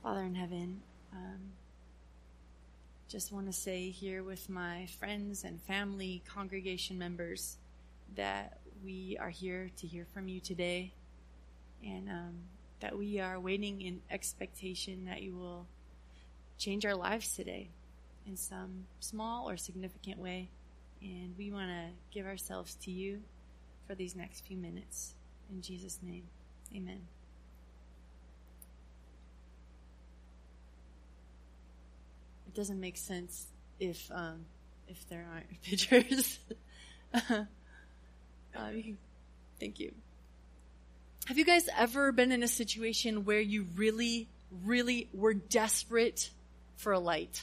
Father in heaven, just want to say here with my friends and family, congregation members, that we are here to hear from you today, and that we are waiting in expectation that you will change our lives today in some small or significant way. And we want to give ourselves to you for these next few minutes. In Jesus' name, amen. It doesn't make sense if there aren't pictures. Thank you. Have you guys ever been in a situation where you really, really were desperate for a light?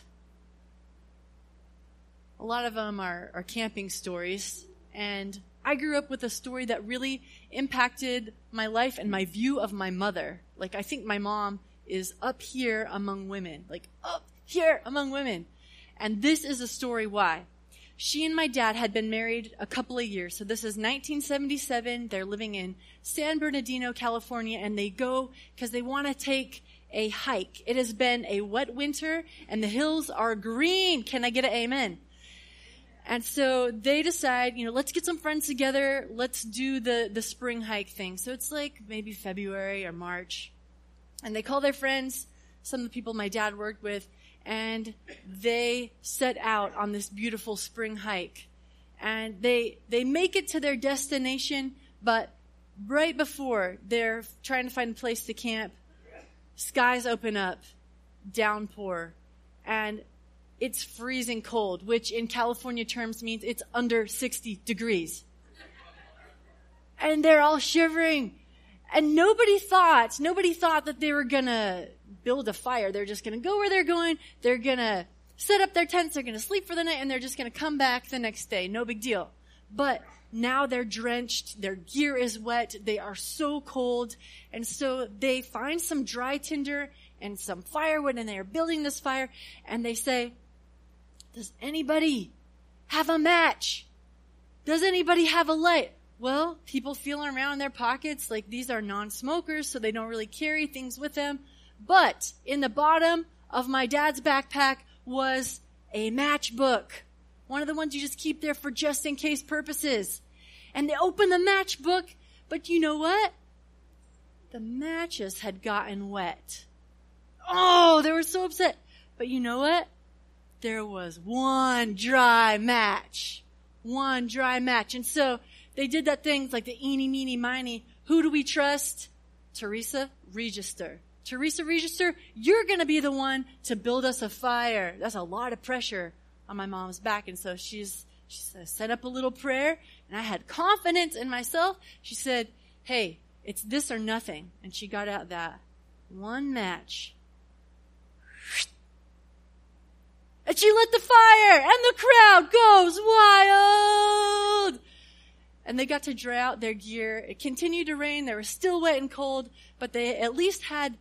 A lot of them are camping stories, and I grew up with a story that really impacted my life and my view of my mother. Like, I think my mom is up here among women, like up here among women. And this is a story why. She and my dad had been married a couple of years. So this is 1977. They're living in San Bernardino, California, and they go because they want to take a hike. It has been a wet winter, and the hills are green. Can I get an amen? And so they decide, let's get some friends together. Let's do the spring hike thing. So it's like maybe February or March. And they call their friends, some of the people my dad worked with, and they set out on this beautiful spring hike. And they make it to their destination, but right before they're trying to find a place to camp, skies open up, downpour, and it's freezing cold, which in California terms means it's under 60 degrees. And they're all shivering. And nobody thought that they were going to build a fire. They're just going to go where they're going. They're going to set up their tents. They're going to sleep for the night, and they're just going to come back the next day. No big deal. But now they're drenched. Their gear is wet. They are so cold. And so they find some dry tinder and some firewood, and they are building this fire. And they say, does anybody have a match? Does anybody have a light? Well, people feeling around in their pockets, like these are non-smokers, so they don't really carry things with them. But in the bottom of my dad's backpack was a matchbook. One of the ones you just keep there for just in case purposes. And they open the matchbook, but you know what? The matches had gotten wet. Oh, they were so upset. But you know what? There was one dry match. One dry match. And so they did that thing like the eeny, meeny, miny. Who do we trust? Teresa Register. Teresa Register, you're going to be the one to build us a fire. That's a lot of pressure on my mom's back. And so she set up a little prayer, and I had confidence in myself. She said, hey, it's this or nothing. And she got out that one match. And she lit the fire, and the crowd goes wild. And they got to dry out their gear. It continued to rain. They were still wet and cold, but they at least had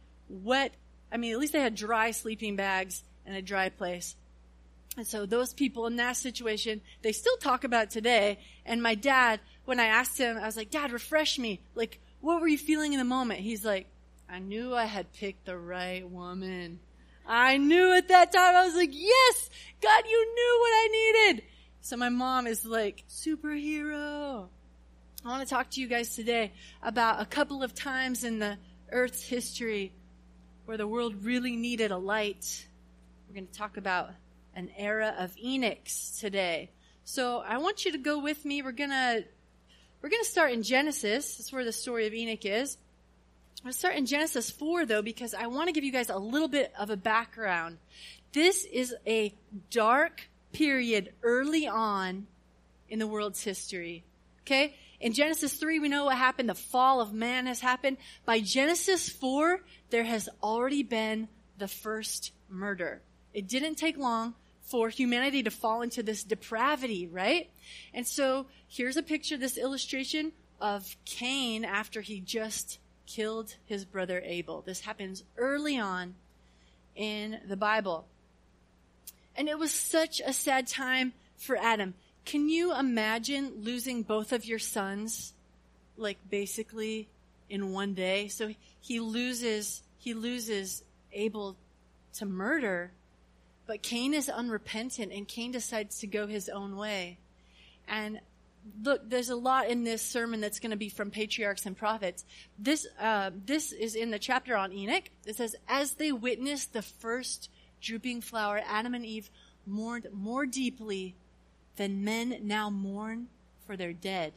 dry sleeping bags and a dry place. And so those people in that situation, they still talk about it today. And my dad, when I asked him, I was like, Dad, refresh me. Like, what were you feeling in the moment? He's like, I knew I had picked the right woman. I knew at that time. I was like, yes, God, you knew what I needed. So my mom is like, superhero. I want to talk to you guys today about a couple of times in the Earth's history where the world really needed a light. We're going to talk about an era of Enochs today. So I want you to go with me. We're going to start in Genesis. That's where the story of Enoch is. I'm going to start in Genesis 4, though, because I want to give you guys a little bit of a background. This is a dark period early on in the world's history. Okay? In Genesis 3, we know what happened. The fall of man has happened. By Genesis 4, there has already been the first murder. It didn't take long for humanity to fall into this depravity, right? And so here's a picture, this illustration of Cain after he just killed his brother Abel. This happens early on in the Bible. And it was such a sad time for Adam. Can you imagine losing both of your sons, like basically in one day? So he loses able to murder. But Cain is unrepentant, and Cain decides to go his own way. And look, there's a lot in this sermon that's going to be from Patriarchs and Prophets. This is in the chapter on Enoch. It says, as they witnessed the first drooping flower, Adam and Eve mourned more deeply than men now mourn for their dead.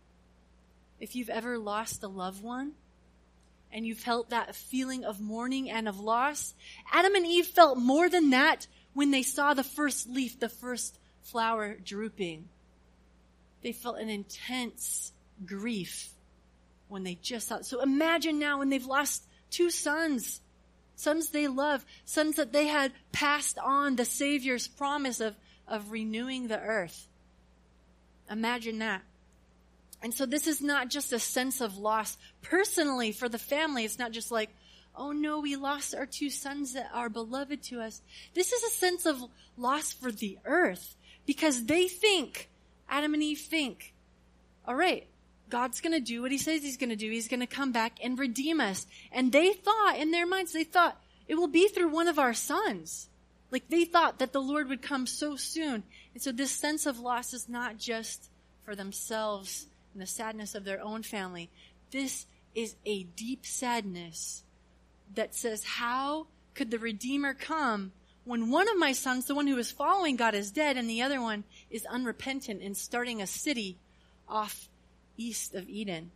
If you've ever lost a loved one, and you felt that feeling of mourning and of loss, Adam and Eve felt more than that when they saw the first leaf, the first flower drooping. They felt an intense grief when they just saw it. So imagine now when they've lost two sons they love, sons that they had passed on the Savior's promise of renewing the earth. Imagine that. And so this is not just a sense of loss. Personally, for the family, it's not just like, oh no, we lost our two sons that are beloved to us. This is a sense of loss for the earth, because they think, Adam and Eve think, all right, God's going to do what he says he's going to do. He's going to come back and redeem us. And they thought, in their minds, they thought it will be through one of our sons. Like they thought that the Lord would come so soon. And so this sense of loss is not just for themselves and the sadness of their own family. This is a deep sadness that says, how could the Redeemer come when one of my sons, the one who is following God, is dead, and the other one is unrepentant and starting a city off east of Eden?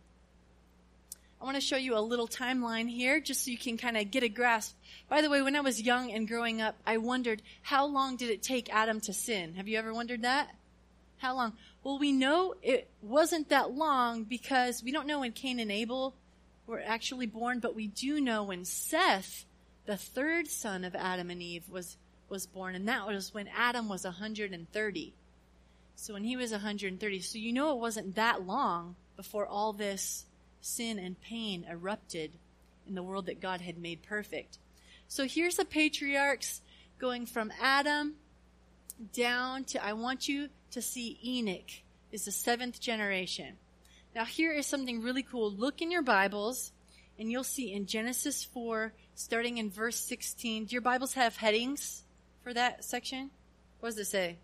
I want to show you a little timeline here just so you can kind of get a grasp. By the way, when I was young and growing up, I wondered, how long did it take Adam to sin? Have you ever wondered that? How long? Well, we know it wasn't that long because we don't know when Cain and Abel were actually born, but we do know when Seth, the third son of Adam and Eve, was born, and that was when Adam was 130. So when he was 130, so you know it wasn't that long before all this sin and pain erupted in the world that God had made perfect. So here's the patriarchs going from Adam down to, I want you to see Enoch is the 7th generation. Now here is something really cool. Look in your Bibles and you'll see in Genesis 4, starting in verse 16. Do your Bibles have headings for that section? What does it say?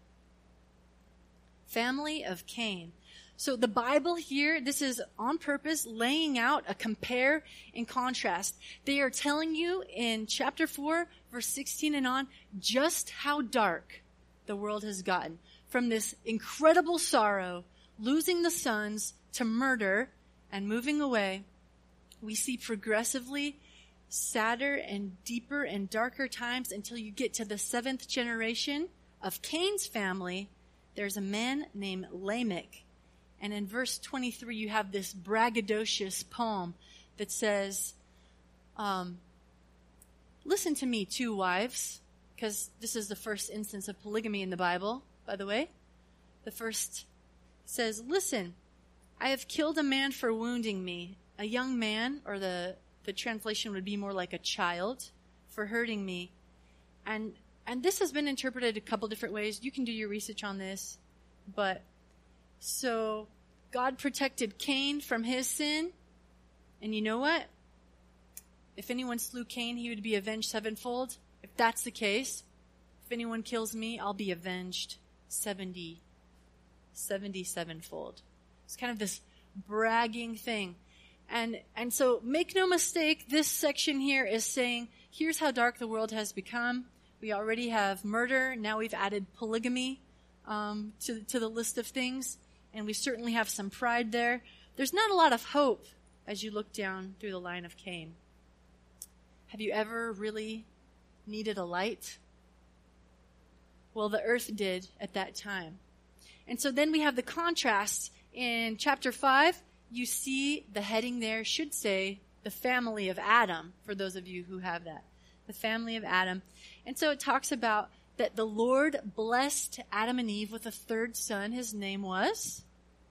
Family of Cain. So the Bible here, this is on purpose laying out a compare and contrast. They are telling you in chapter 4, verse 16 and on, just how dark the world has gotten. From this incredible sorrow, losing the sons, to murder and moving away, we see progressively sadder and deeper and darker times until you get to the 7th generation of Cain's family. There's a man named Lamech. And in verse 23, you have this braggadocious poem that says, listen to me, 2 wives, because this is the first instance of polygamy in the Bible, by the way. The first says, listen, I have killed a man for wounding me, a young man, or the translation would be more like a child, for hurting me. And this has been interpreted a couple different ways. You can do your research on this. But so God protected Cain from his sin. And you know what? If anyone slew Cain, he would be avenged 7-fold. If that's the case, if anyone kills me, I'll be avenged 77-fold. It's kind of this bragging thing. And so make no mistake, this section here is saying, here's how dark the world has become. We already have murder. Now we've added polygamy to the list of things. And we certainly have some pride there. There's not a lot of hope as you look down through the line of Cain. Have you ever really needed a light? Well, the earth did at that time. And so then we have the contrast. In chapter 5, you see the heading there should say the family of Adam, for those of you who have that. The family of Adam. And so it talks about that the Lord blessed Adam and Eve with a third son. His name was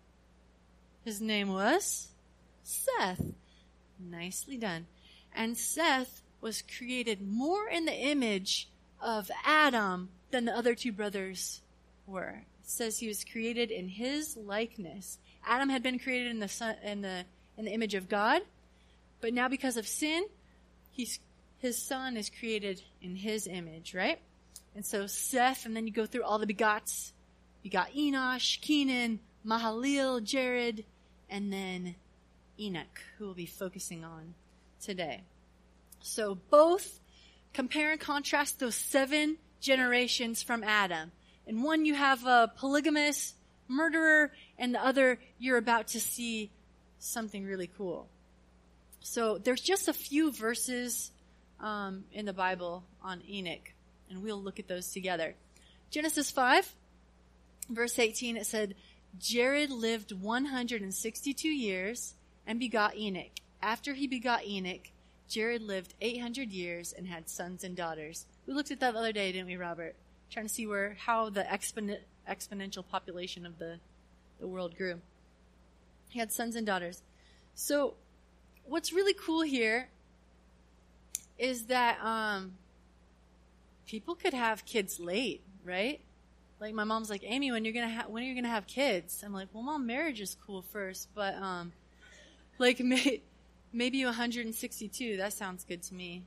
Seth. Nicely done. And Seth was created more in the image of Adam than the other 2 brothers were. It says he was created in his likeness. Adam had been created in the image of God, but now because of sin, his son is created in his image, right? And so Seth, and then you go through all the begots. You got Enosh, Kenan, Mahalalel, Jared, and then Enoch, who we'll be focusing on today. So both compare and contrast those 7 generations from Adam. In one you have a polygamous murderer, and the other you're about to see something really cool. So there's just a few verses in the Bible on Enoch, and we'll look at those together. Genesis 5, verse 18, it said, Jared lived 162 years and begot Enoch. After he begot Enoch, Jared lived 800 years and had sons and daughters. We looked at that the other day, didn't we, Robert? Trying to see how the exponential population of the world grew. He had sons and daughters. So what's really cool here is that people could have kids late, right? Like my mom's like, Amy, when are you gonna have kids? I'm like, well, Mom, marriage is cool first, but like maybe 162. That sounds good to me.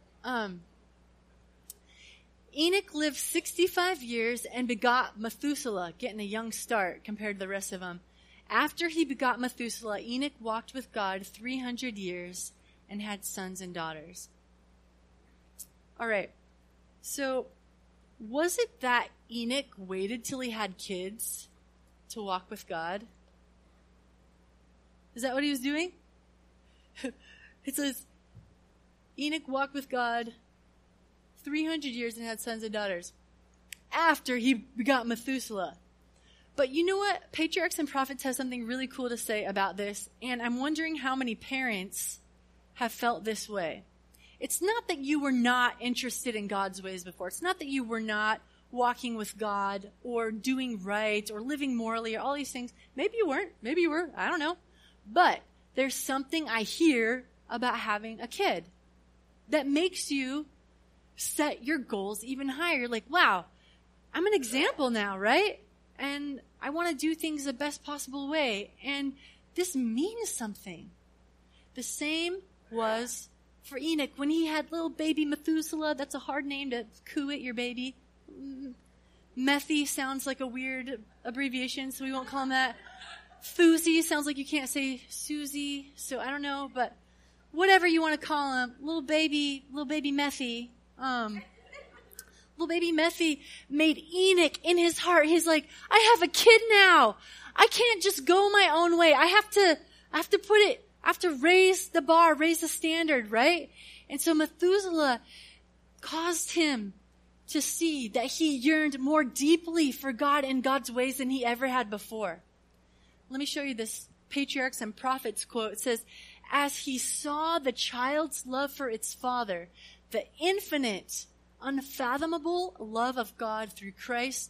Enoch lived 65 years and begot Methuselah, getting a young start compared to the rest of them. After he begot Methuselah, Enoch walked with God 300 years and had sons and daughters. All right. So was it that Enoch waited till he had kids to walk with God? Is that what he was doing? It says, Enoch walked with God 300 years and had sons and daughters after he begot Methuselah. But you know what? Patriarchs and Prophets has something really cool to say about this, and I'm wondering how many parents have felt this way. It's not that you were not interested in God's ways before. It's not that you were not walking with God or doing right or living morally or all these things. Maybe you weren't. Maybe you were. I don't know. But there's something I hear about having a kid that makes you set your goals even higher. Like, wow, I'm an example now, right? And I want to do things the best possible way. And this means something. The same was for Enoch when he had little baby Methuselah. That's a hard name to coo at your baby. Methy sounds like a weird abbreviation, so we won't call him that. Thusie sounds like you can't say Susie, so I don't know, but whatever you want to call him, little baby Methy. Little baby Methy made Enoch in his heart. He's like, I have a kid now. I can't just go my own way. I have to raise the bar, raise the standard, right? And so Methuselah caused him to see that he yearned more deeply for God and God's ways than he ever had before. Let me show you this Patriarchs and Prophets quote. It says, as he saw the child's love for its father, the infinite, unfathomable love of God through Christ,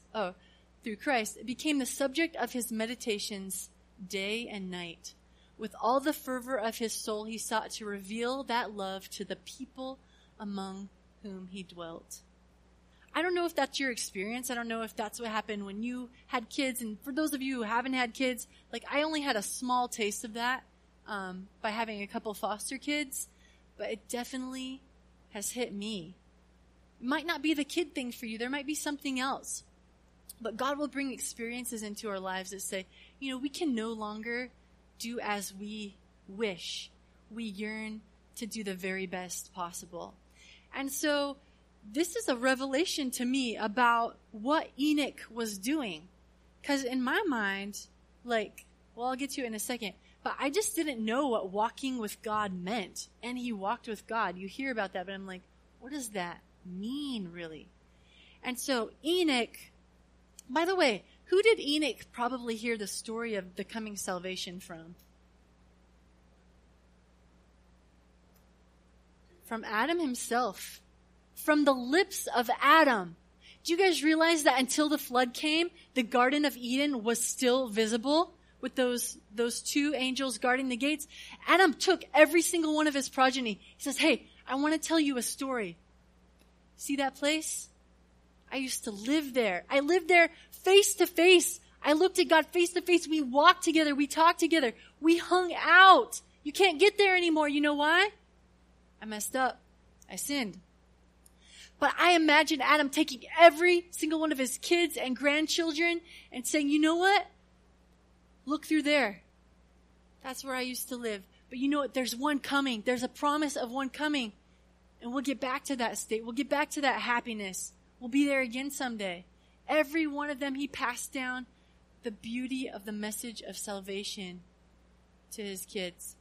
it became the subject of his meditations day and night. With all the fervor of his soul, he sought to reveal that love to the people among whom he dwelt. I don't know if that's your experience. I don't know if that's what happened when you had kids. And for those of you who haven't had kids, like I only had a small taste of that by having a couple foster kids, but it definitely has hit me. It might not be the kid thing for you. There might be something else. But God will bring experiences into our lives that say, you know, we can no longer do as we wish. We yearn to do the very best possible. And so this is a revelation to me about what Enoch was doing. Because in my mind, I'll get to it in a second, but I just didn't know what walking with God meant. And he walked with God. You hear about that, but I'm like, what does that mean, really? And so Enoch, by the way, who did Enoch probably hear the story of the coming salvation from? From Adam himself. From the lips of Adam. Do you guys realize that until the flood came, the Garden of Eden was still visible with those two angels guarding the gates? Adam took every single one of his progeny. He says, hey, I want to tell you a story. See that place? I used to live there. I lived there face to face. I looked at God face to face. We walked together. We talked together. We hung out. You can't get there anymore. You know why? I messed up. I sinned. But I imagine Adam taking every single one of his kids and grandchildren and saying, you know what? Look through there. That's where I used to live. But you know what? There's one coming. There's a promise of one coming. And we'll get back to that state. We'll get back to that happiness. We'll be there again someday. Every one of them, he passed down the beauty of the message of salvation to his kids.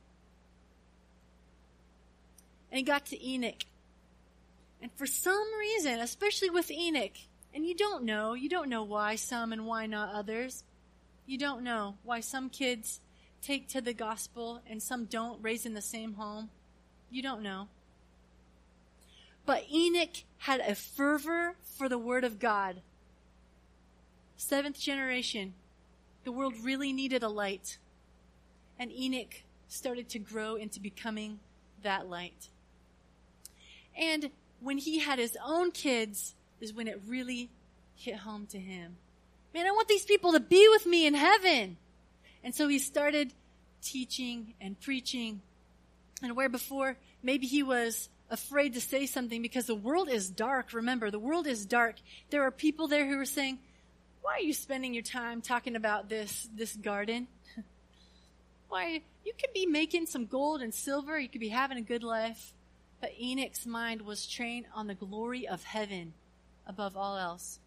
And he got to Enoch. And for some reason, especially with Enoch, and you don't know why some and why not others. You don't know why some kids take to the gospel and some don't, raised in the same home. You don't know. But Enoch had a fervor for the word of God. 7th generation. The world really needed a light. And Enoch started to grow into becoming that light. And when he had his own kids is when it really hit home to him. Man, I want these people to be with me in heaven. And so he started teaching and preaching. And where before maybe he was afraid to say something because the world is dark. Remember, the world is dark. There are people there who are saying, why are you spending your time talking about this garden? Why, you could be making some gold and silver. You could be having a good life. But Enoch's mind was trained on the glory of heaven above all else.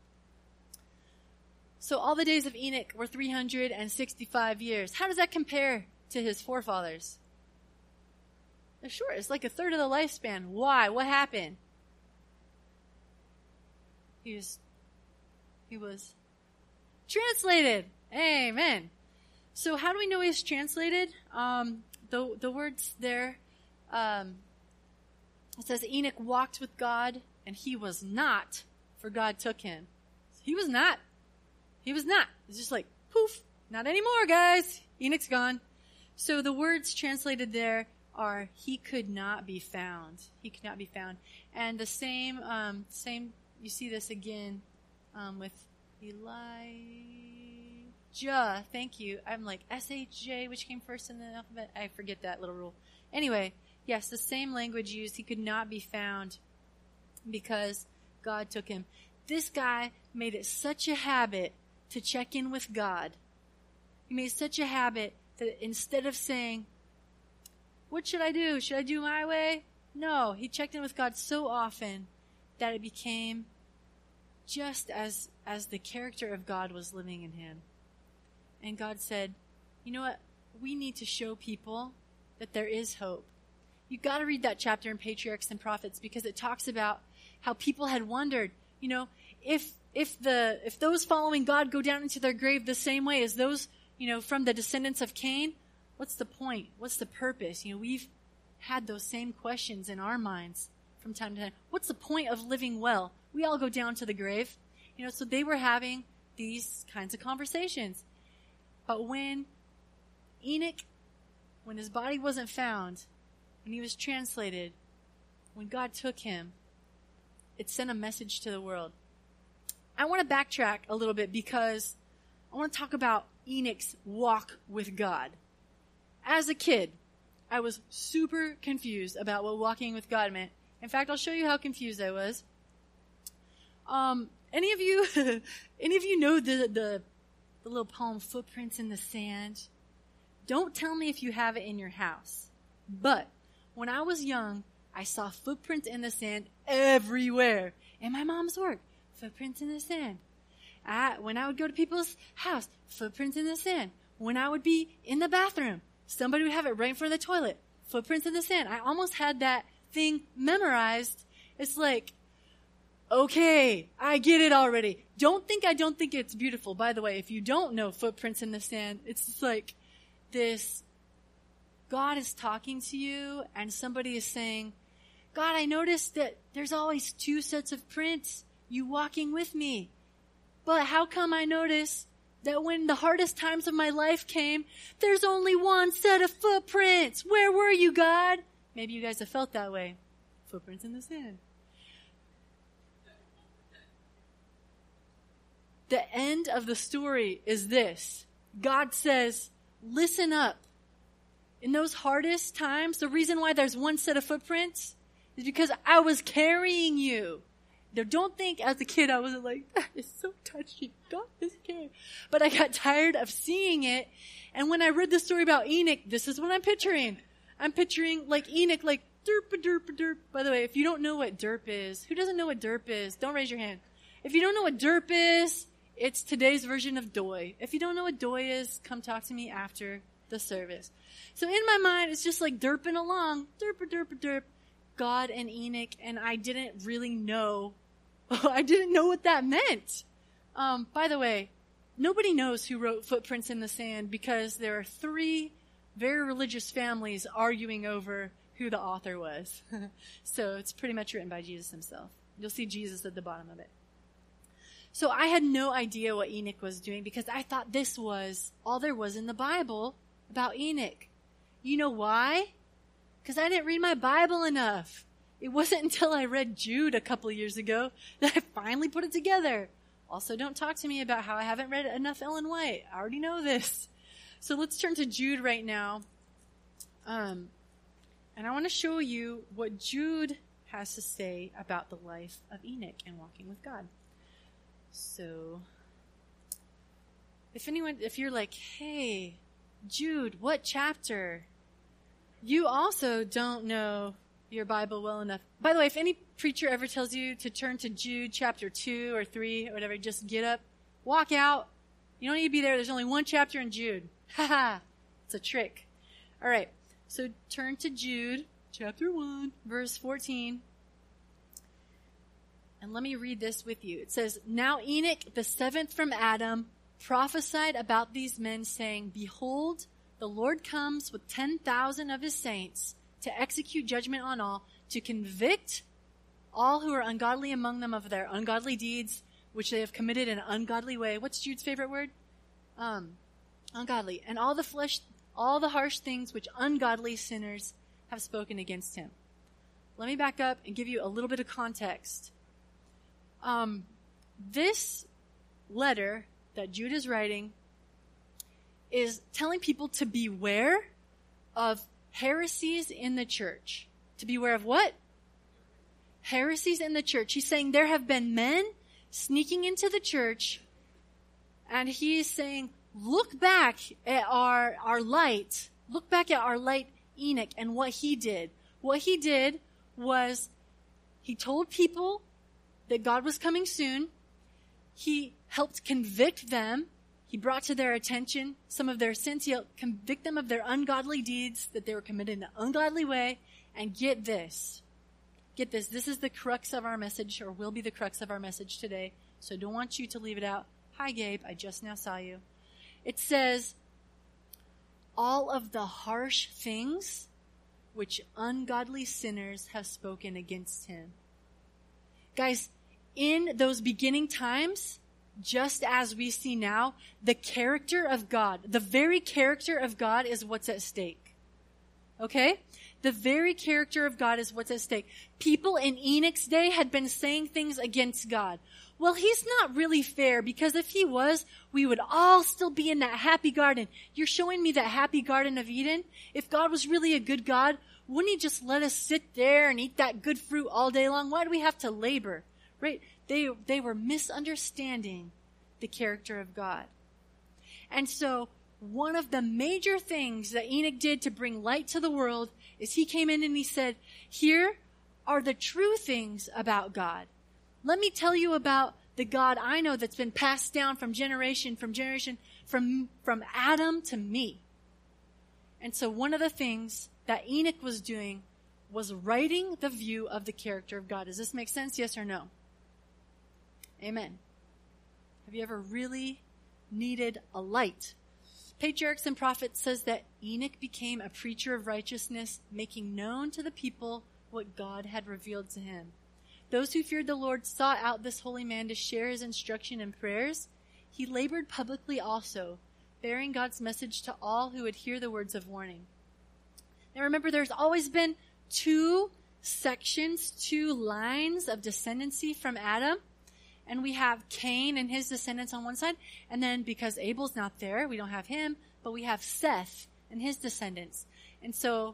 So all the days of Enoch were 365 years. How does that compare to his forefathers? They're short. It's like a third of the lifespan. Why? What happened? He was translated. Amen. So how do we know he was translated? The words there, it says Enoch walked with God, and he was not, for God took him. He was not. He was not. It's just like, poof, not anymore, guys. Enoch's gone. So the words translated there are, he could not be found. He could not be found. And the same, you see this again, with Elijah. Thank you. I'm like, S-H-J, which came first in the alphabet? I forget that little rule. Anyway, yes, the same language used. He could not be found because God took him. This guy made it such a habit to check in with God. He made such a habit that instead of saying, what should I do? Should I do my way? No, he checked in with God so often that it became just as the character of God was living in him. And God said, you know what? We need to show people that there is hope. You've got to read that chapter in Patriarchs and Prophets because it talks about how people had wondered, you know, if those following God go down into their grave the same way as those, you know, from the descendants of Cain, what's the point? What's the purpose? You know, we've had those same questions in our minds from time to time. What's the point of living well? We all go down to the grave. You know, so they were having these kinds of conversations. But when Enoch, when his body wasn't found, when he was translated, when God took him, it sent a message to the world. I want to backtrack a little bit because I want to talk about Enoch's walk with God. As a kid, I was super confused about what walking with God meant. In fact, I'll show you how confused I was. Any of you know the little poem, Footprints in the Sand? Don't tell me if you have it in your house. But when I was young, I saw footprints in the sand everywhere. In my mom's work, footprints in the sand. When I would go to people's house, footprints in the sand. When I would be in the bathroom, somebody would have it right in front of the toilet. Footprints in the sand. I almost had that thing memorized. It's like, okay, I get it already. I don't think it's beautiful. By the way, if you don't know footprints in the sand, it's just like this, God is talking to you and somebody is saying, God, I noticed that there's always 2 sets of prints, you walking with me. But how come I notice that when the hardest times of my life came, there's only 1 set of footprints? Where were you, God? Maybe you guys have felt that way. Footprints in the sand. The end of the story is this. God says, listen up. In those hardest times, the reason why there's 1 set of footprints It's because I was carrying you. Now, don't think as a kid I wasn't like, that is so touching. God is caring. But I got tired of seeing it. And when I read the story about Enoch, this is what I'm picturing. I'm picturing like Enoch, like derp. By the way, if you don't know what derp is, who doesn't know what derp is? Don't raise your hand. If you don't know what derp is, it's today's version of doy. If you don't know what doy is, come talk to me after the service. So in my mind, it's just like derping along, derp, God and Enoch, and I didn't really know. I didn't know what that meant. By the way, nobody knows who wrote Footprints in the Sand because there are 3 very religious families arguing over who the author was. So it's pretty much written by Jesus himself. You'll see Jesus at the bottom of it. So I had no idea what Enoch was doing because I thought this was all there was in the Bible about Enoch. You know why? Because I didn't read my Bible enough. It wasn't until I read Jude a couple of years ago that I finally put it together. Also, don't talk to me about how I haven't read enough Ellen White. I already know this. So let's turn to Jude right now. And I want to show you what Jude has to say about the life of Enoch and walking with God. So, if you're like, hey, Jude, what chapter? You also don't know your Bible well enough. By the way, if any preacher ever tells you to turn to Jude chapter 2 or 3 or whatever, just get up, walk out. You don't need to be there. There's only one chapter in Jude. Ha! It's a trick. All right. So turn to Jude chapter 1, verse 14. And let me read this with you. It says, Now Enoch, the 7th from Adam, prophesied about these men, saying, Behold, the Lord comes with 10,000 of his saints to execute judgment on all, to convict all who are ungodly among them of their ungodly deeds, which they have committed in an ungodly way. What's Jude's favorite word? Ungodly. And all the harsh things which ungodly sinners have spoken against him. Let me back up and give you a little bit of context. This letter that Jude is writing is telling people to beware of heresies in the church. To beware of what? Heresies in the church. He's saying there have been men sneaking into the church, and he's saying, look back at our light. Look back at our light Enoch and what he did. What he did was he told people that God was coming soon. He helped convict them. He brought to their attention some of their sins. He helped convict them of their ungodly deeds that they were committed in an ungodly way. And get this. Get this. This is the crux of our message, or will be the crux of our message today. So I don't want you to leave it out. Hi, Gabe. I just now saw you. It says, all of the harsh things which ungodly sinners have spoken against him. Guys, in those beginning times, just as we see now, the character of God, the very character of God is what's at stake. Okay? The very character of God is what's at stake. People in Enoch's day had been saying things against God. Well, he's not really fair, because if he was, we would all still be in that happy garden. You're showing me that happy garden of Eden? If God was really a good God, wouldn't he just let us sit there and eat that good fruit all day long? Why do we have to labor? Right? They were misunderstanding the character of God. And so one of the major things that Enoch did to bring light to the world is he came in and he said, here are the true things about God. Let me tell you about the God I know that's been passed down from generation, from Adam to me. And so one of the things that Enoch was doing was writing the view of the character of God. Does this make sense? Yes or no? Amen. Have you ever really needed a light? Patriarchs and Prophets says that Enoch became a preacher of righteousness, making known to the people what God had revealed to him. Those who feared the Lord sought out this holy man to share his instruction and prayers. He labored publicly also, bearing God's message to all who would hear the words of warning. Now remember, there's always been 2 sections, 2 lines of descendancy from Adam. And we have Cain and his descendants on one side. And then because Abel's not there, we don't have him, but we have Seth and his descendants. And so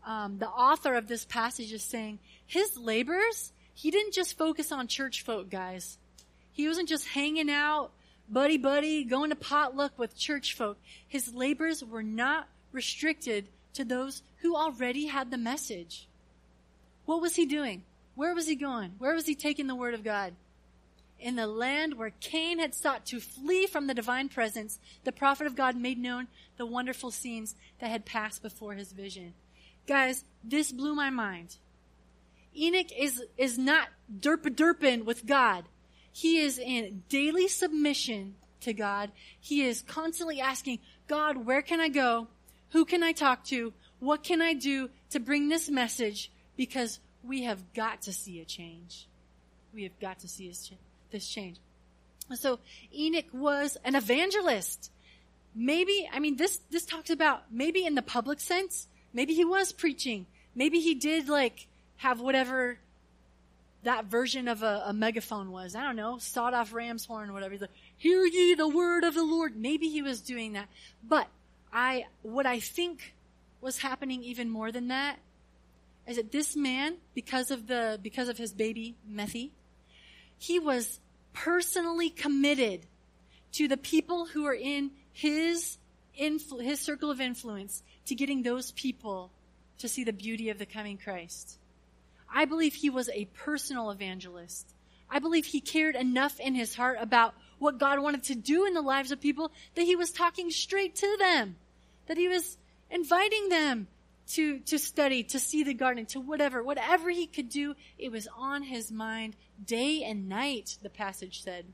the author of this passage is saying his labors, he didn't just focus on church folk, guys. He wasn't just hanging out, buddy, going to potluck with church folk. His labors were not restricted to those who already had the message. What was he doing? Where was he going? Where was he taking the word of God? In the land where Cain had sought to flee from the divine presence, the prophet of God made known the wonderful scenes that had passed before his vision. Guys, this blew my mind. Enoch is not derping with God. He is in daily submission to God. He is constantly asking, God, where can I go? Who can I talk to? What can I do to bring this message? Because we have got to see a change. We have got to see this change. So Enoch was an evangelist. Maybe, this talks about maybe in the public sense, maybe he was preaching. Maybe he did have whatever that version of a megaphone was. I don't know, sawed off ram's horn or whatever. He's like, hear ye the word of the Lord. Maybe he was doing that. But what I think was happening even more than that is that this man, because of his baby Methi, he was personally committed to the people who are in his circle of influence, to getting those people to see the beauty of the coming Christ. I believe he was a personal evangelist. I believe he cared enough in his heart about what God wanted to do in the lives of people that he was talking straight to them, that he was inviting them to study, to see the garden, to whatever he could do. It was on his mind day and night, the passage said.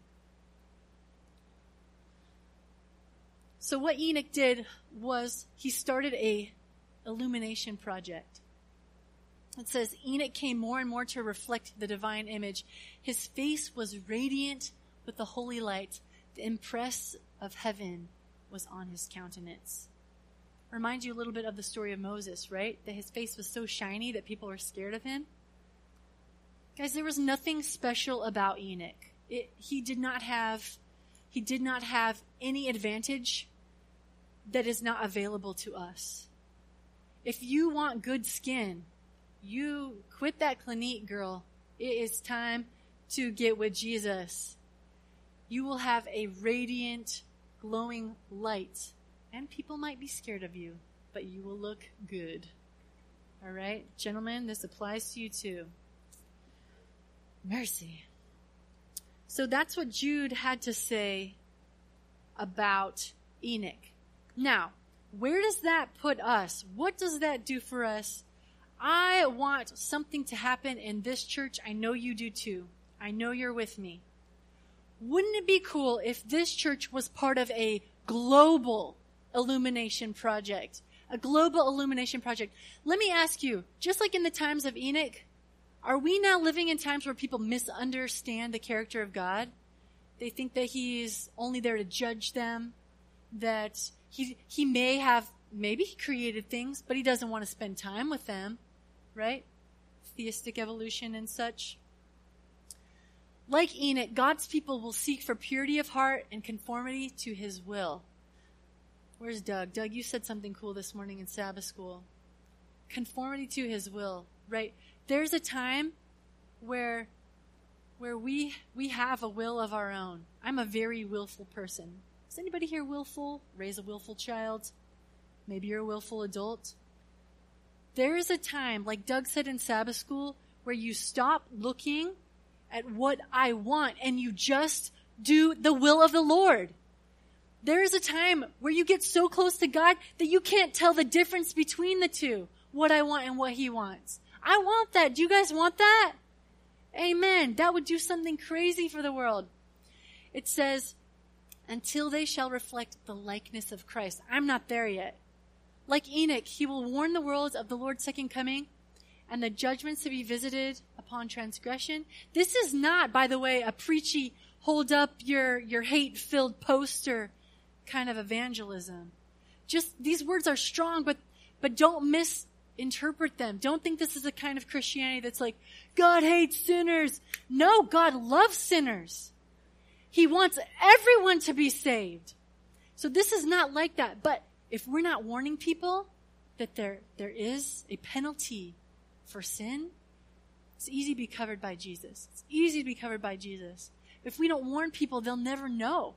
So what Enoch did was he started a illumination project. It says Enoch came more and more to reflect the divine image. His face was radiant with the holy light. The impress of heaven was on his countenance. Remind you a little bit of the story of Moses, right? That his face was so shiny that people were scared of him. Guys, there was nothing special about Enoch. He did not have any advantage that is not available to us. If you want good skin, you quit that Clinique, girl. It is time to get with Jesus. You will have a radiant, glowing light. And people might be scared of you, but you will look good. All right? Gentlemen, this applies to you too. Mercy. So that's what Jude had to say about Enoch. Now, where does that put us? What does that do for us? I want something to happen in this church. I know you do too. I know you're with me. Wouldn't it be cool if this church was part of a global illumination project? A global illumination project. Let me ask you, just like in the times of Enoch, are we now living in times where people misunderstand the character of God? They think that he's only there to judge them, that he maybe he created things, but he doesn't want to spend time with them, right? Theistic evolution and such. Like Enoch, God's people will seek for purity of heart and conformity to his will. Where's Doug? Doug, you said something cool this morning in Sabbath school. Conformity to his will, right? There's a time where we have a will of our own. I'm a very willful person. Is anybody here willful? Raise a willful child. Maybe you're a willful adult. There is a time, like Doug said in Sabbath school, where you stop looking at what I want and you just do the will of the Lord. There is a time where you get so close to God that you can't tell the difference between the two, what I want and what he wants. I want that. Do you guys want that? Amen. That would do something crazy for the world. It says, until they shall reflect the likeness of Christ. I'm not there yet. Like Enoch, he will warn the world of the Lord's second coming and the judgments to be visited upon transgression. This is not, by the way, a preachy, hold up your hate-filled poster kind of evangelism. Just, these words are strong, but don't misinterpret them. Don't think this is a kind of Christianity that's like, God hates sinners. No, God loves sinners. He wants everyone to be saved. So this is not like that. But if we're not warning people, that there is a penalty for sin, it's easy to be covered by Jesus. It's easy to be covered by Jesus. If we don't warn people, they'll never know.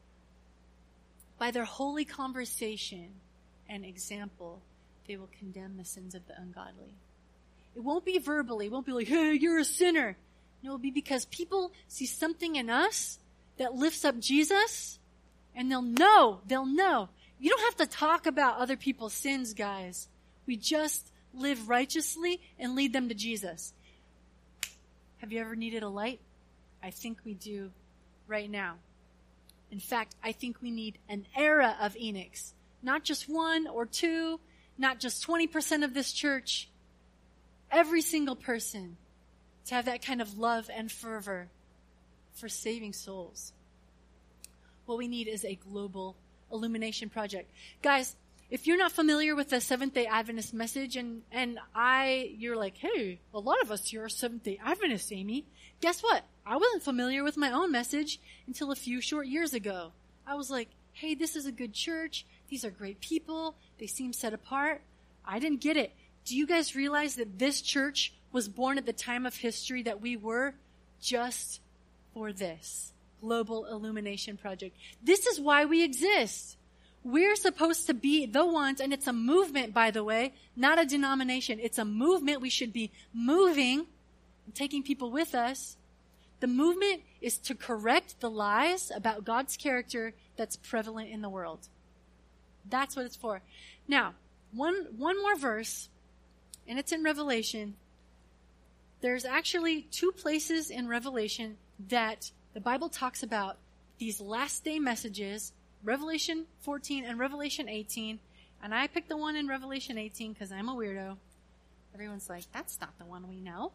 By their holy conversation and example, they will condemn the sins of the ungodly. It won't be verbally. It won't be like, hey, you're a sinner. No, it'll be because people see something in us that lifts up Jesus, and they'll know. You don't have to talk about other people's sins, guys. We just live righteously and lead them to Jesus. Have you ever needed a light? I think we do right now. In fact, I think we need an era of Enochs. Not just one or two, not just 20% of this church. Every single person to have that kind of love and fervor for saving souls. What we need is a global illumination project. Guys, if you're not familiar with the Seventh-day Adventist message, and you're like, hey, a lot of us here are Seventh-day Adventists, Amy. Guess what? I wasn't familiar with my own message until a few short years ago. I was like, hey, this is a good church. These are great people. They seem set apart. I didn't get it. Do you guys realize that this church was born at the time of history that we were just for this global illumination project? This is why we exist. We're supposed to be the ones, and it's a movement, by the way, not a denomination. It's a movement. We should be moving and taking people with us. The movement is to correct the lies about God's character that's prevalent in the world. That's what it's for. Now, one more verse, and it's in Revelation. There's actually two places in Revelation that the Bible talks about these last day messages, Revelation 14 and Revelation 18. And I picked the one in Revelation 18 because I'm a weirdo. Everyone's like, that's not the one we know.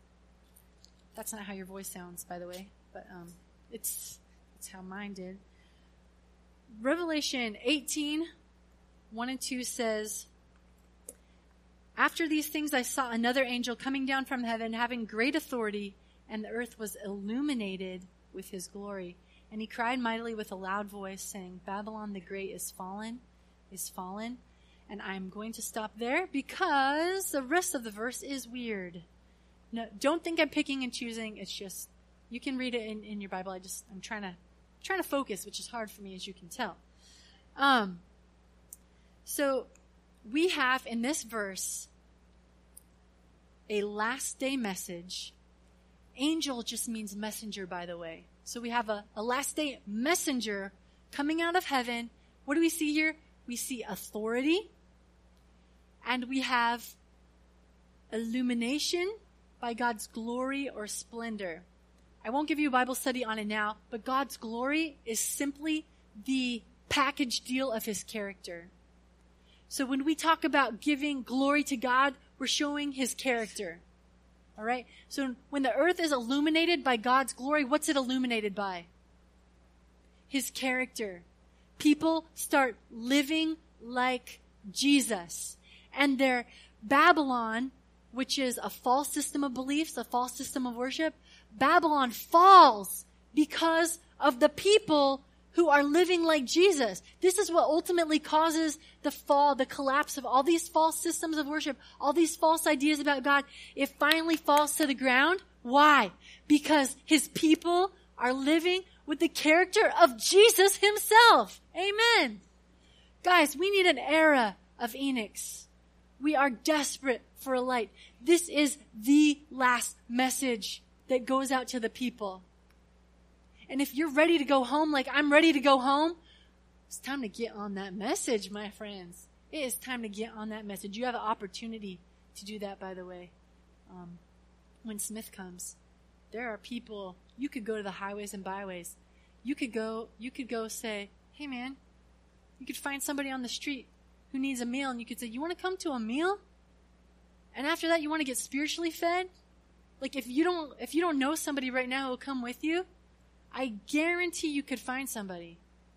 That's not how your voice sounds, by the way. But it's how mine did. Revelation 18, 1 and 2 says, after these things I saw another angel coming down from heaven, having great authority, and the earth was illuminated with his glory. And he cried mightily with a loud voice, saying, Babylon the Great is fallen. And I'm going to stop there because the rest of the verse is weird. No, don't think I'm picking and choosing. It's just, you can read it in your Bible. I'm trying to focus, which is hard for me, as you can tell. So we have in this verse a last day message. Angel just means messenger, by the way. So we have a last day messenger coming out of heaven. What do we see here? We see authority, and we have illumination by God's glory or splendor. I won't give you a Bible study on it now, but God's glory is simply the package deal of his character. So when we talk about giving glory to God, we're showing his character. All right? So when the earth is illuminated by God's glory, what's it illuminated by? His character. People start living like Jesus. And their Babylon, which is a false system of beliefs, a false system of worship, Babylon falls because of the people who are living like Jesus. This is what ultimately causes the fall, the collapse of all these false systems of worship, all these false ideas about God. It finally falls to the ground. Why? Because his people are living with the character of Jesus himself. Amen. Guys, we need an era of Enochs. We are desperate for a light. This is the last message that goes out to the people. And if you're ready to go home like I'm ready to go home, it's time to get on that message, my friends. It is time to get on that message. You have an opportunity to do that, by the way. When Smith comes, there are people, you could go to the highways and byways. You could go say, hey man, you could find somebody on the street who needs a meal, and you could say, you want to come to a meal? And after that, you want to get spiritually fed? Like if you don't know somebody right now who will come with you, I guarantee you could find somebody.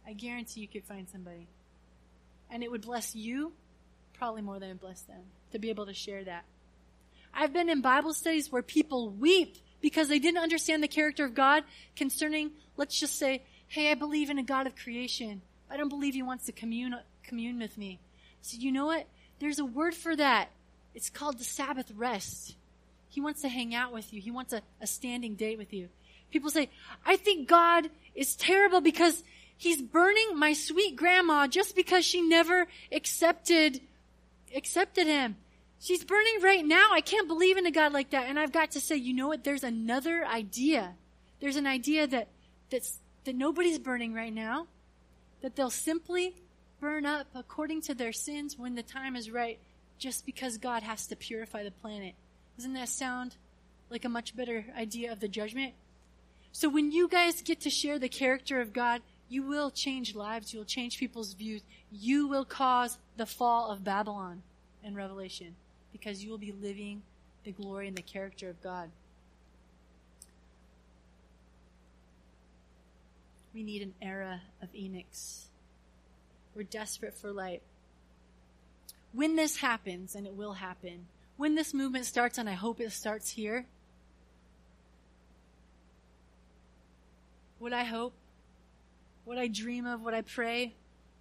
And it would bless you probably more than it blessed them to be able to share that. I've been in Bible studies where people weep because they didn't understand the character of God concerning, let's just say, hey, I believe in a God of creation. I don't believe he wants to commune with me. So you know what? There's a word for that. It's called the Sabbath rest. He wants to hang out with you. He wants a standing date with you. People say, I think God is terrible because he's burning my sweet grandma just because she never accepted him. She's burning right now. I can't believe in a God like that. And I've got to say, you know what? There's another idea. There's an idea that nobody's burning right now, that they'll simply burn up according to their sins when the time is right, just because God has to purify the planet. Doesn't that sound like a much better idea of the judgment? So when you guys get to share the character of God, you will change lives. You will change people's views. You will cause the fall of Babylon in Revelation because you will be living the glory and the character of God. We need an era of Enochs. We're desperate for light. When this happens, and it will happen, when this movement starts, and I hope it starts here, what I hope, what I dream of, what I pray,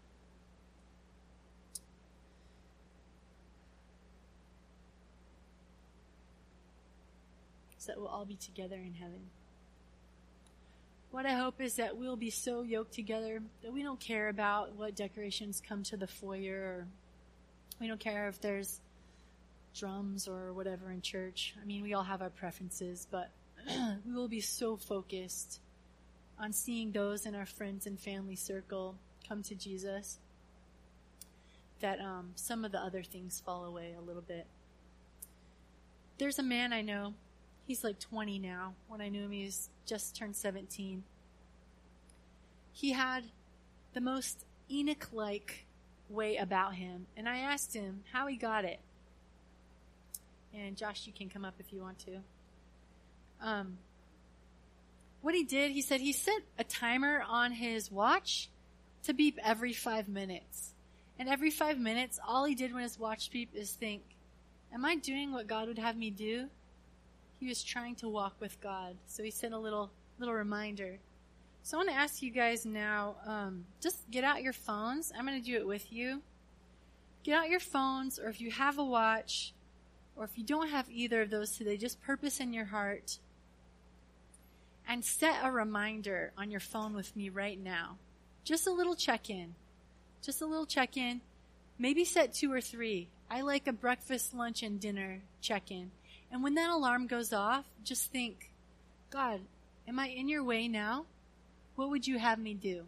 is that we'll all be together in heaven. What I hope is that we'll be so yoked together that we don't care about what decorations come to the foyer, or we don't care if there's drums or whatever in church. I mean, we all have our preferences, but we will be so focused on seeing those in our friends and family circle come to Jesus that some of the other things fall away a little bit. There's a man I know. He's like 20 now. When I knew him, he was just turned 17. He had the most Enoch-like way about him, and I asked him how he got it. And Josh, you can come up if you want to. What he did, he said he set a timer on his watch to beep every 5 minutes. And every 5 minutes, all he did when his watch beeped is think, am I doing what God would have me do? He was trying to walk with God. So he set a little reminder. So I want to ask you guys now, just get out your phones. I'm going to do it with you. Get out your phones, or if you have a watch, or if you don't have either of those today, just purpose in your heart and set a reminder on your phone with me right now. Just a little check-in. Just a little check-in. Maybe set 2 or 3. I like a breakfast, lunch, and dinner check-in. And when that alarm goes off, just think, God, am I in your way now? What would you have me do?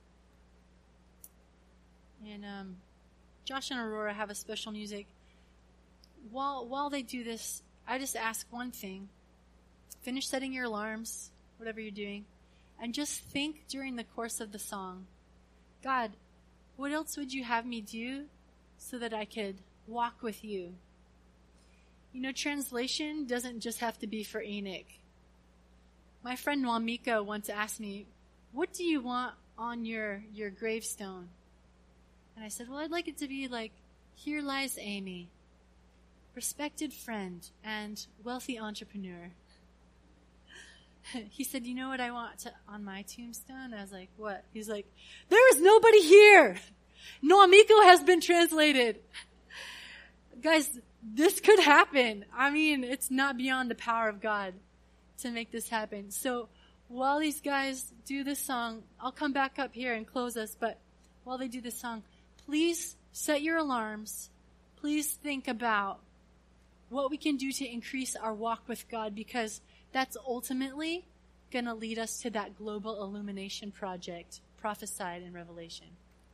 And Josh and Aurora have a special music. While they do this, I just ask one thing. Finish setting your alarms, whatever you're doing, and just think during the course of the song, God, what else would you have me do so that I could walk with you? You know, translation doesn't just have to be for Enoch. My friend Wamika once asked me, what do you want on your gravestone? And I said, well, I'd like it to be like, here lies Amy, respected friend and wealthy entrepreneur. He said, you know what I want on my tombstone? I was like, what? He's like, there is nobody here. No amigo has been translated. Guys, this could happen. I mean, it's not beyond the power of God to make this happen. So while these guys do this song, I'll come back up here and close us, but while they do this song, please set your alarms. Please think about what we can do to increase our walk with God, because that's ultimately going to lead us to that global illumination project prophesied in Revelation.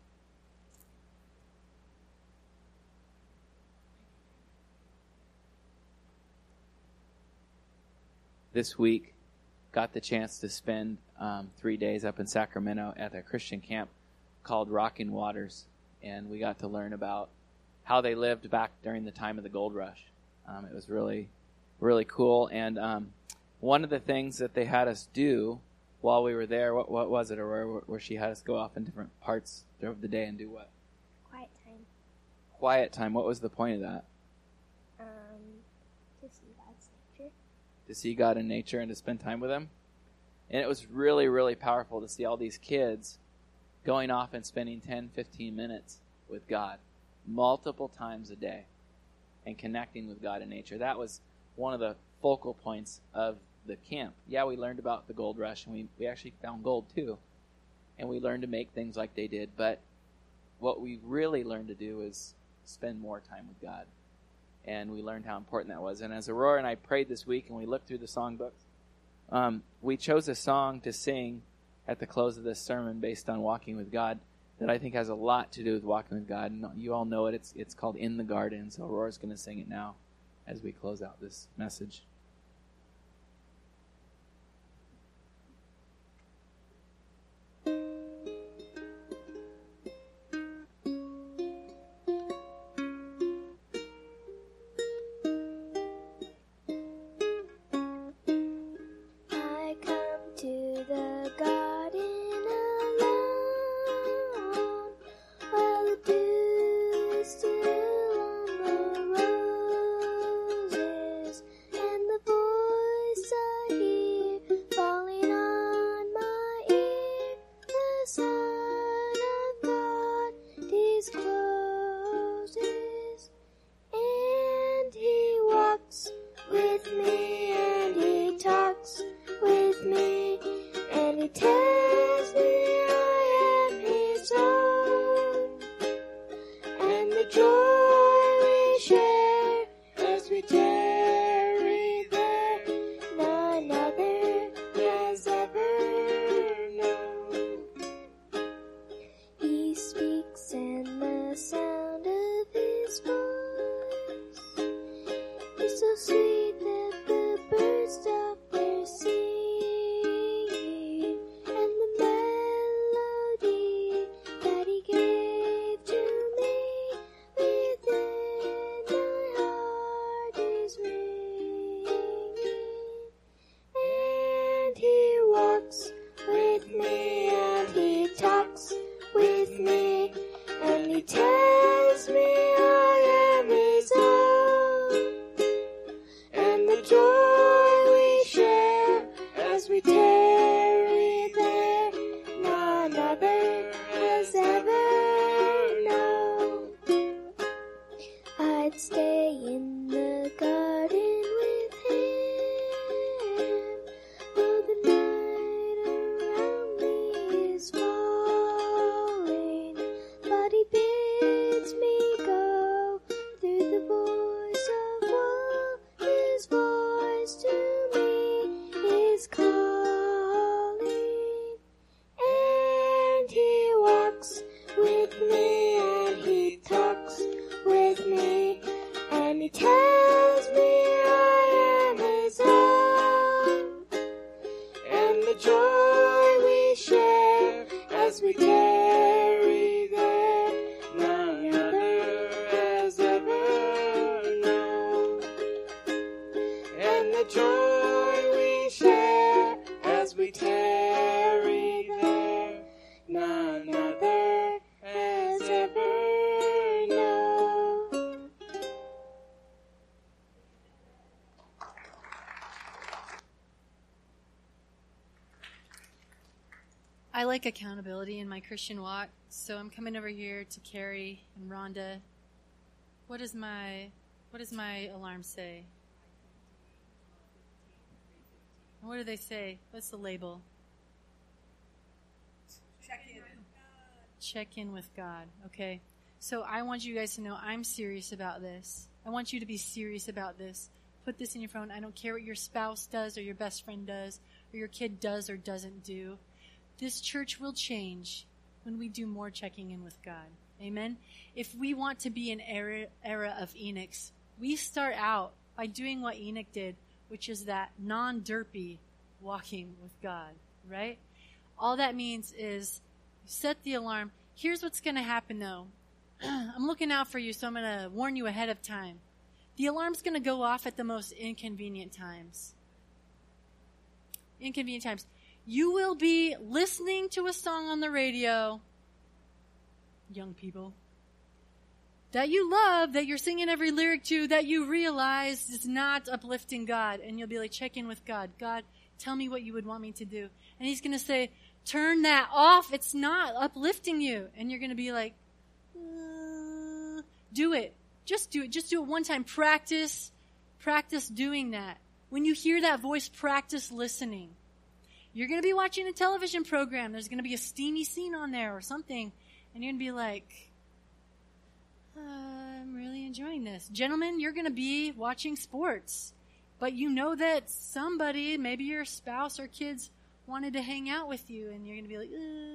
This week, got the chance to spend 3 days up in Sacramento at a Christian camp called Rocking Waters, and we got to learn about how they lived back during the time of the gold rush. It was really, really cool, and one of the things that they had us do while we were there, what was it, or where she had us go off in different parts of the day and do what? Quiet time. Quiet time. What was the point of that? To see God's nature. To see God in nature and to spend time with Him. And it was really, really powerful to see all these kids going off and spending 10, 15 minutes with God. multiple times a day and connecting with God in nature. That was one of the focal points of the camp. Yeah, we learned about the gold rush, and we actually found gold too. And we learned to make things like they did. But what we really learned to do is spend more time with God. And we learned how important that was. And as Aurora and I prayed this week and we looked through the songbooks, we chose a song to sing at the close of this sermon based on walking with God that I think has a lot to do with walking with God. And you all know it. It's called In the Garden. So Aurora's going to sing it now as we close out this message. I like accountability in my Christian walk, so I'm coming over here to Carrie and Rhonda. What does my alarm say? And what do they say? What's the label? Check in with God. Okay. So I want you guys to know I'm serious about this. I want you to be serious about this. Put this in your phone. I don't care what your spouse does or your best friend does or your kid does or doesn't do. This church will change when we do more checking in with God. Amen? If we want to be an era of Enochs, we start out by doing what Enoch did, which is that non-derpy walking with God, right? All that means is set the alarm. Here's what's going to happen, though. I'm looking out for you, so I'm going to warn you ahead of time. The alarm's going to go off at the most inconvenient times. Inconvenient times. You will be listening to a song on the radio, young people, that you love, that you're singing every lyric to, that you realize is not uplifting God. And you'll be like, check in with God. God, tell me what you would want me to do. And he's going to say, turn that off. It's not uplifting you. And you're going to be like, Do it. Just do it. Just do it one time. Practice doing that. When you hear that voice, practice listening. You're going to be watching a television program. There's going to be a steamy scene on there or something. And you're going to be like, I'm really enjoying this. Gentlemen, you're going to be watching sports. But you know that somebody, maybe your spouse or kids, wanted to hang out with you. And you're going to be like,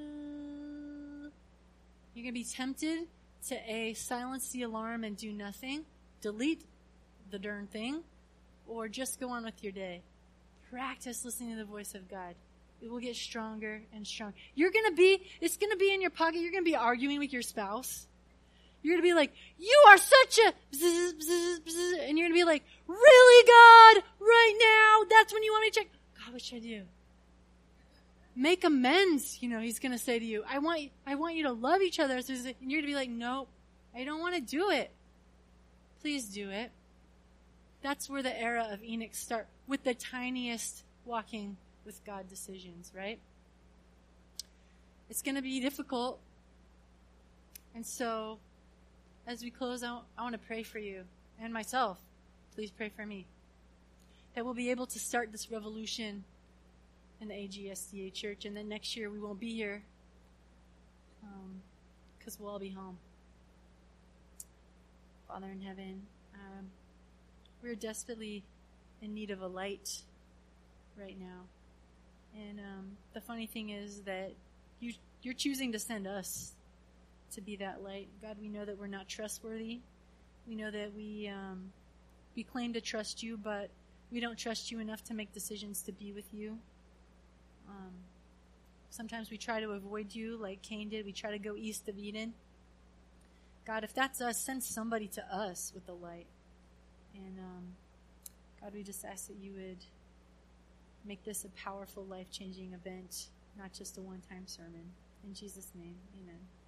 You're going to be tempted to silence the alarm and do nothing. Delete the darn thing. Or just go on with your day. Practice listening to the voice of God. It will get stronger and stronger. It's going to be in your pocket. You're going to be arguing with your spouse. You're going to be like, you are such a bzz, bzz, bzz, and you're going to be like, really, God, right now? That's when you want me to check? God, what should I do? Make amends, he's going to say to you. I want you to love each other. And you're going to be like, nope, I don't want to do it. Please do it. That's where the era of Enoch starts, with the tiniest walking with God decisions, right? It's going to be difficult. And so, as we close, I want to pray for you and myself. Please pray for me. That we'll be able to start this revolution in the AGSDA church. And then next year we won't be here because we'll all be home. Father in heaven, we're desperately in need of a light right now. And the funny thing is that you're choosing to send us to be that light. God, we know that we're not trustworthy. We know that we claim to trust you, but we don't trust you enough to make decisions to be with you. Sometimes we try to avoid you like Cain did. We try to go east of Eden. God, if that's us, send somebody to us with the light. And God, we just ask that you would make this a powerful, life-changing event, not just a one-time sermon. In Jesus' name, amen.